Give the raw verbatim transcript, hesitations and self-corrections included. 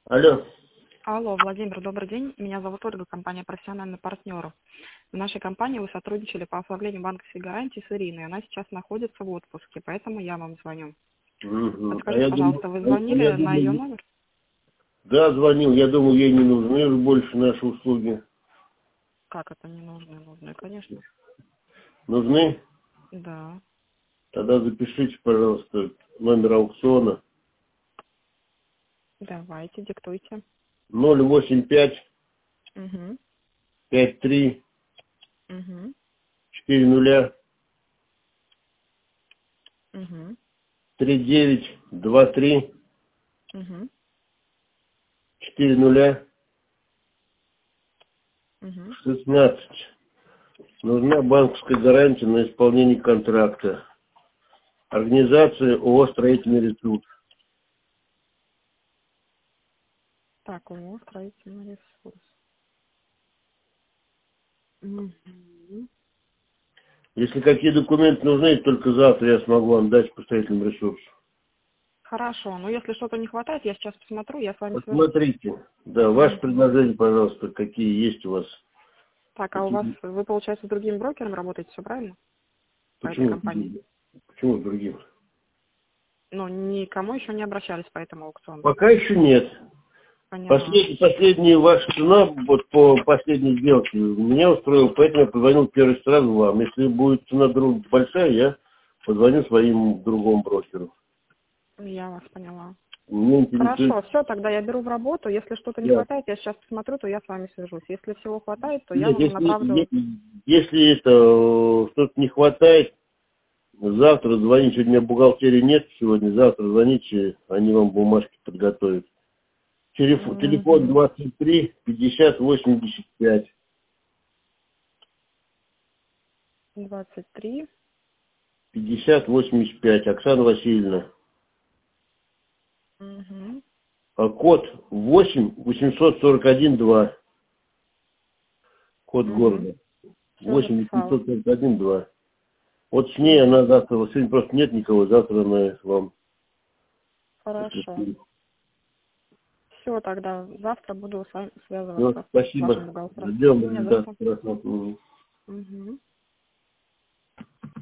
Алло. Алло, Владимир, добрый день. Меня зовут Ольга, компания «Профессиональный партнер». В нашей компании вы сотрудничали по оформлению банковской гарантии с Ириной. Она сейчас находится в отпуске, поэтому я вам звоню. Угу. А Подскажите, я думаю, пожалуйста, вы а а я звонили на ее думаю, номер? да, звонил. Я думал, ей не нужны больше наши услуги. Как это не нужно? Нужно, конечно. Нужны? Да. Тогда запишите, пожалуйста, номер аукциона Давайте, диктуйте. ноль восемь пять Угу. пять три Угу. четыре нуля Угу. три девять два три Угу. четыре нуля Угу. шестнадцать. Нужна банковская гарантия на исполнение контракта. Организация ООО «Строительный ресурс». Так, у него строительный ресурс. Угу. Если какие документы нужны, только завтра я смогу вам дать по строительному ресурсу. Хорошо, но если что-то не хватает, я сейчас посмотрю, я с вами свяжусь. Посмотрите. Да, ваши Угу. предложения, пожалуйста, какие есть у вас. Так, а у вас, Какие... вы, получается, с другим брокером работаете, все правильно? По этой Почему? компании? Почему с другим? Ну, никому еще не обращались по этому аукциону. Пока еще нет. Поняла. Послед... Последняя ваша цена, вот по последней сделке, меня устроила, поэтому я позвонил первый сразу вам. Если будет цена друг большая, я позвоню своим другому брокеру. Я вас поняла. Мне интересует... Хорошо, все, тогда я беру в работу. Если что-то не Да. хватает, я сейчас посмотрю, то я с вами свяжусь. Если всего хватает, то я Нет, вам если, направлю. если, если это э, что-то не хватает, завтра звоните, сегодня бухгалтерии нет, сегодня, завтра звоните, они вам бумажки подготовят. Телефон, телефон Угу. двадцать три пятьдесят восемьдесят пять. двадцать три. пятьдесят восемьдесят пять. Оксана Васильевна. Угу. А код восемь восемьсот сорок один два. Код Угу. города. Все восемь записала. восемьсот сорок один два. Вот с ней Угу. она завтра, вот сегодня просто нет никого, завтра она вам. Хорошо. Все, тогда завтра буду с вами Все, связываться с вашим спасибо. бухгалтером. Ждем Не за результат. что. Хорошо. Угу.